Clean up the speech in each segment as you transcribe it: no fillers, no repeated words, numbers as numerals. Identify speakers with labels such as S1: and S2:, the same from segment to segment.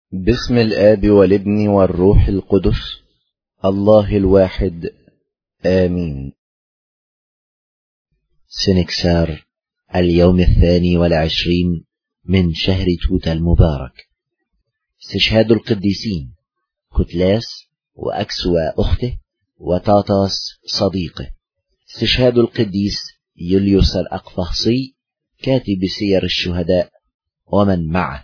S1: باسم الآب والابن والروح القدس الله الواحد آمين.
S2: سنكسار اليوم 22 من شهر توت المبارك. استشهاد القديسين كتلاس وأكسوى أخته وتاطاس صديقه. استشهاد القديس يوليوس الأقفاصي كاتب سير الشهداء ومن معه.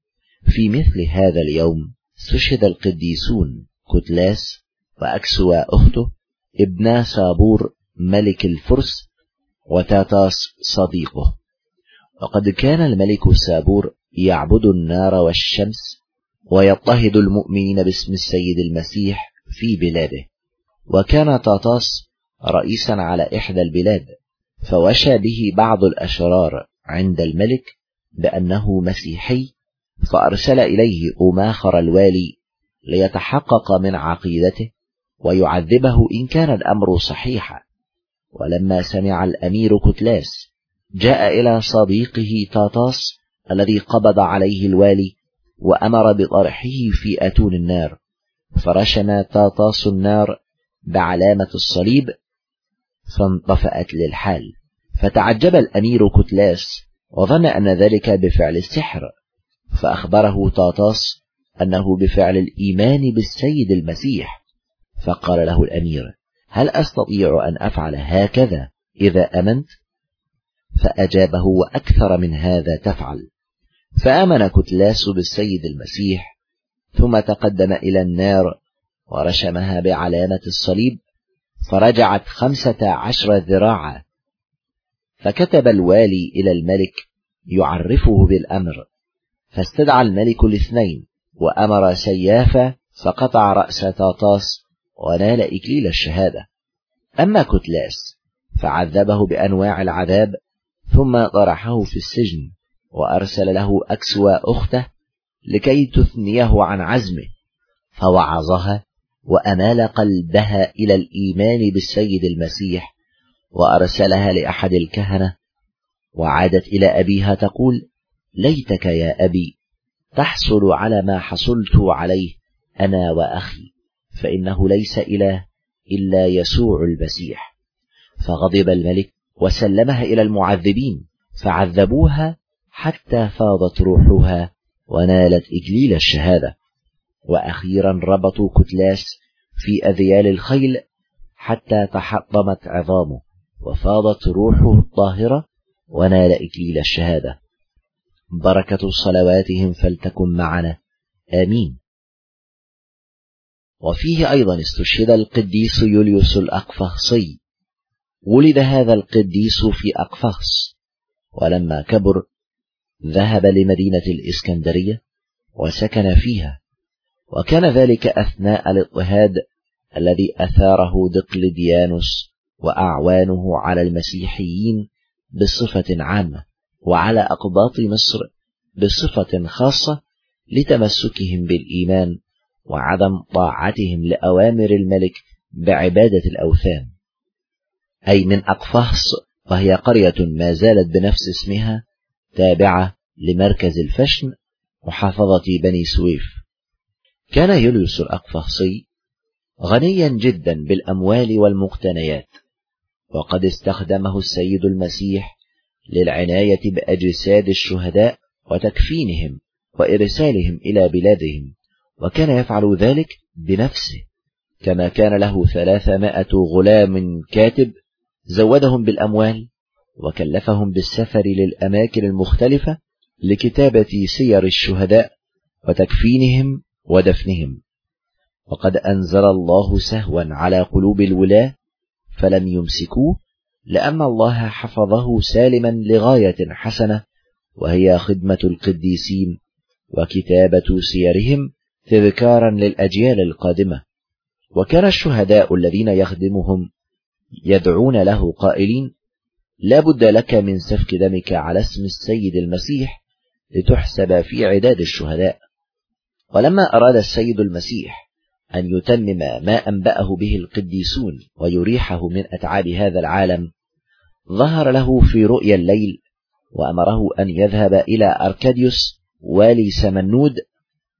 S2: في مثل هذا اليوم استشهد القديسون كتلاس وأكسوى أخته ابنا سابور ملك الفرس وتاطاس صديقه. وقد كان الملك سابور يعبد النار والشمس ويضطهد المؤمنين باسم السيد المسيح في بلاده. وكان تاطاس رئيسا على إحدى البلاد، فوشى به بعض الأشرار عند الملك بأنه مسيحي، فأرسل إليه أماخر الوالي ليتحقق من عقيدته ويعذبه إن كان الأمر صحيحا. ولما سمع الأمير كتلاس جاء إلى صديقه تاطاس الذي قبض عليه الوالي وأمر بطرحه في أتون النار، فرشم تاطاس النار بعلامة الصليب فانطفأت للحال. فتعجب الأمير كتلاس وظن أن ذلك بفعل السحر، فأخبره تاطاس أنه بفعل الإيمان بالسيد المسيح. فقال له الأمير: هل أستطيع أن أفعل هكذا إذا أمنت؟ فأجابه: وأكثر من هذا تفعل. فآمن كتلاس بالسيد المسيح، ثم تقدم إلى النار ورشمها بعلامة الصليب، فرجعت 15 ذراعا. فكتب الوالي إلى الملك يعرفه بالأمر، فاستدعى الملك الاثنين وأمر سيافا فقطع رأس تاطاس ونال إكليل الشهادة. أما كتلاس فعذبه بأنواع العذاب، ثم طرحه في السجن، وأرسل له أكسوى أخته لكي تثنيه عن عزمه، فوعظها وأمال قلبها إلى الإيمان بالسيد المسيح، وأرسلها لأحد الكهنة، وعادت إلى أبيها تقول: ليتك يا أبي تحصل على ما حصلت عليه أنا وأخي، فإنه ليس إله إلا يسوع المسيح. فغضب الملك وسلمها إلى المعذبين، فعذبوها حتى فاضت روحها ونالت إكليل الشهادة. وأخيرا ربطوا كتلاس في أذيال الخيل حتى تحطمت عظامه، وفاضت روحه الطاهرة ونال إكليل الشهادة. بركة صلواتهم فلتكن معنا، آمين. وفيه أيضا استشهد القديس يوليوس الأقفاصي. ولد هذا القديس في أقفاص، ولما كبر ذهب لمدينة الإسكندرية وسكن فيها، وكان ذلك أثناء الاضطهاد الذي أثاره دقلديانوس وأعوانه على المسيحيين بصفة عامة، وعلى أقباط مصر بصفة خاصة، لتمسكهم بالإيمان وعدم طاعتهم لأوامر الملك بعبادة الأوثان. أي من أقفاص، وهي قرية ما زالت بنفس اسمها، تابعة لمركز الفشن محافظة بني سويف. كان يوليوس الأقفاصي غنيا جدا بالأموال والمقتنيات، وقد استخدمه السيد المسيح للعناية بأجساد الشهداء وتكفينهم وإرسالهم إلى بلادهم، وكان يفعل ذلك بنفسه. كما كان له 300 غلام كاتب زودهم بالأموال، وكلفهم بالسفر للأماكن المختلفة لكتابة سير الشهداء وتكفينهم ودفنهم. وقد أنزل الله سهوا على قلوب الولاة فلم يمسكوه، لأن الله حفظه سالما لغاية حسنة، وهي خدمة القديسين وكتابة سيرهم تذكارا للأجيال القادمة. وكان الشهداء الذين يخدمهم يدعون له قائلين: لا بد لك من سفك دمك على اسم السيد المسيح لتحسب في عداد الشهداء. ولما أراد السيد المسيح أن يتمم ما أنبأه به القديسون ويريحه من أتعاب هذا العالم، ظهر له في رؤيا الليل، وأمره أن يذهب إلى أركاديوس والي سمنود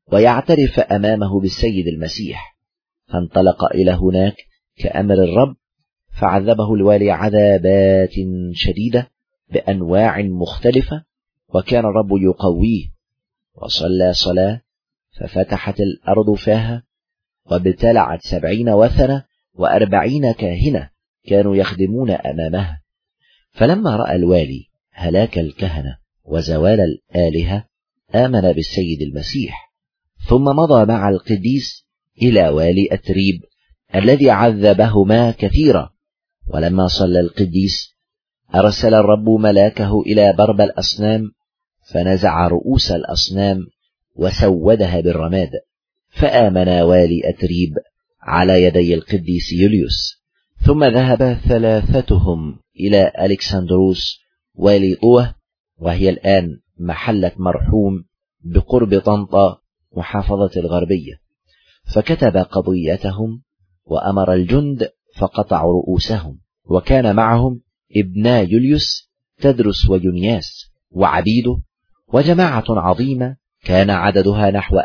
S2: ويعترف أمامه بالسيد المسيح، فانطلق إلى هناك كأمر الرب، فعذبه الوالي عذابات شديدة بأنواع مختلفة، وكان الرب يقويه، وصلى صلاة ففتحت الأرض فاها، وابتلعت 70 وثنة و40 كاهنة كانوا يخدمون أمامها. فلما رأى الوالي هلاك الكهنة وزوال الآلهة آمن بالسيد المسيح، ثم مضى مع القديس إلى والي أتريب الذي عذبهما كثيرا. ولما صلى القديس أرسل الرب ملاكه إلى برب الأصنام، فنزع رؤوس الأصنام وسودها بالرماد، فآمن والي أتريب على يدي القديس يوليوس. ثم ذهب ثلاثتهم إلى ألكسندروس والي طوة، وهي الآن محلة مرحوم بقرب طنطا محافظة الغربية، فكتب قضيتهم وأمر الجند فقطعوا رؤوسهم. وكان معهم ابنا يوليوس تدرس ويونياس وعبيده وجماعة عظيمة كان عددها نحو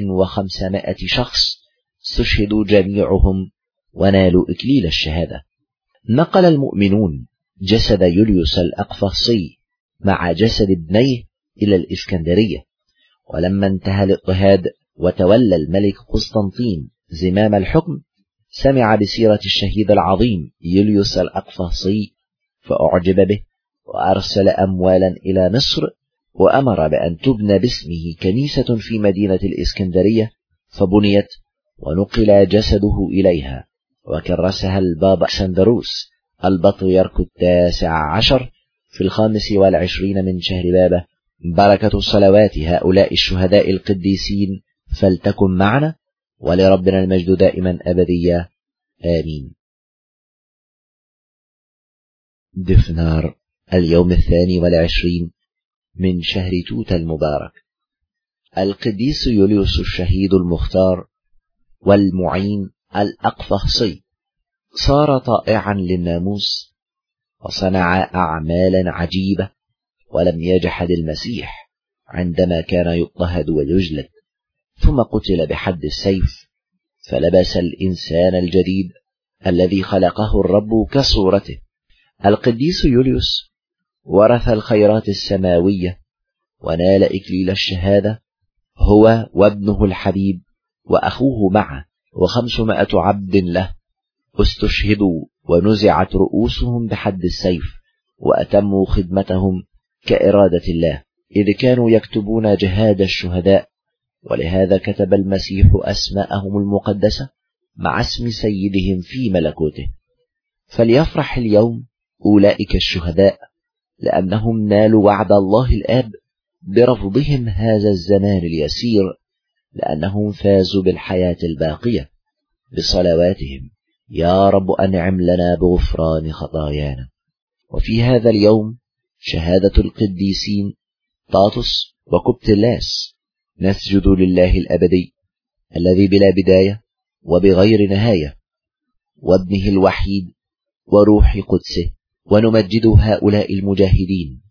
S2: 1500 شخص، استشهدوا جميعهم ونالوا إكليل الشهادة. نقل المؤمنون جسد يوليوس الأقفاصي مع جسد ابنيه إلى الإسكندرية. ولما انتهى الاضطهاد وتولى الملك قسطنطين زمام الحكم، سمع بسيرة الشهيد العظيم يوليوس الأقفاصي فأعجب به، وأرسل أموالا إلى مصر، وأمر بأن تبنى باسمه كنيسة في مدينة الإسكندرية، فبنيت ونقل جسده إليها، وكرسها البابا ألكسندروس البطريرك 19 في 25 من شهر بابه. بركة صلوات هؤلاء الشهداء القديسين فلتكن معنا، ولربنا المجد دائما أبديا، آمين. دفنار، اليوم 22 من شهر توت المبارك. القديس يوليوس الشهيد المختار والمعين الأقفاصي صار طائعا للناموس، وصنع أعمالا عجيبة، ولم يجحد المسيح عندما كان يضطهد ويجلد، ثم قتل بحد السيف، فلبس الإنسان الجديد الذي خلقه الرب كصورته. القديس يوليوس ورث الخيرات السماوية ونال إكليل الشهادة، هو وابنه الحبيب وأخوه معه و500 عبد له، استشهدوا ونزعت رؤوسهم بحد السيف، وأتموا خدمتهم كإرادة الله، إذ كانوا يكتبون جهاد الشهداء. ولهذا كتب المسيح أسماءهم المقدسة مع اسم سيدهم في ملكوته. فليفرح اليوم أولئك الشهداء، لأنهم نالوا وعد الله الآب برفضهم هذا الزمان اليسير، لأنهم فازوا بالحياة الباقية بصلواتهم. يا رب أنعم لنا بغفران خطايانا. وفي هذا اليوم شهادة القديسين طاطس وكبتلاس، نسجد لله الأبدي الذي بلا بداية وبغير نهاية، وابنه الوحيد وروح قدسه، ونمجد هؤلاء المجاهدين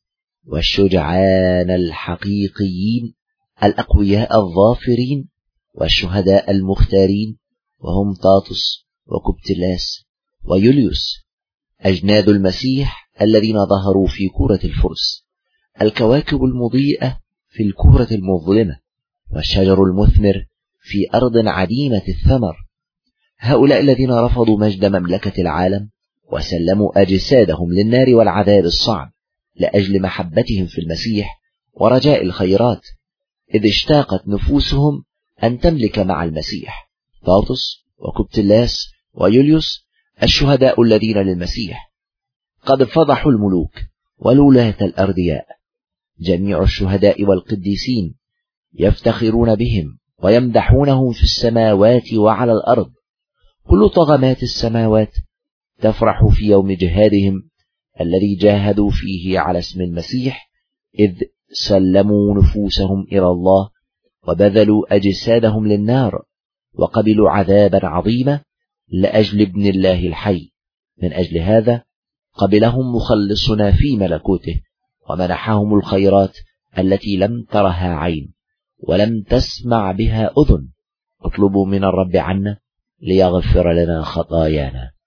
S2: والشجعان الحقيقيين الأقوياء الظافرين والشهداء المختارين، وهم طاطس وكبتلاس ويوليوس، أجناد المسيح الذين ظهروا في كرة الفرس، الكواكب المضيئة في الكرة المظلمة، والشجر المثمر في أرض عديمة الثمر. هؤلاء الذين رفضوا مجد مملكة العالم وسلموا أجسادهم للنار والعذاب الصعب لأجل محبتهم في المسيح ورجاء الخيرات، إذ اشتاقت نفوسهم أن تملك مع المسيح. طاطس وكبتلاس ويوليوس الشهداء الذين للمسيح قد فضحوا الملوك والولاة الأردياء. جميع الشهداء والقديسين يفتخرون بهم ويمدحونهم في السماوات وعلى الأرض. كل طغمات السماوات تفرح في يوم جهادهم الذي جاهدوا فيه على اسم المسيح، إذ سلموا نفوسهم إلى الله وبذلوا أجسادهم للنار، وقبلوا عذابا عظيما لأجل ابن الله الحي. من أجل هذا قبلهم مخلصنا في ملكوته، ومنحهم الخيرات التي لم ترها عين، ولم تسمع بها أذن. اطلبوا من الرب عنا ليغفر لنا خطايانا.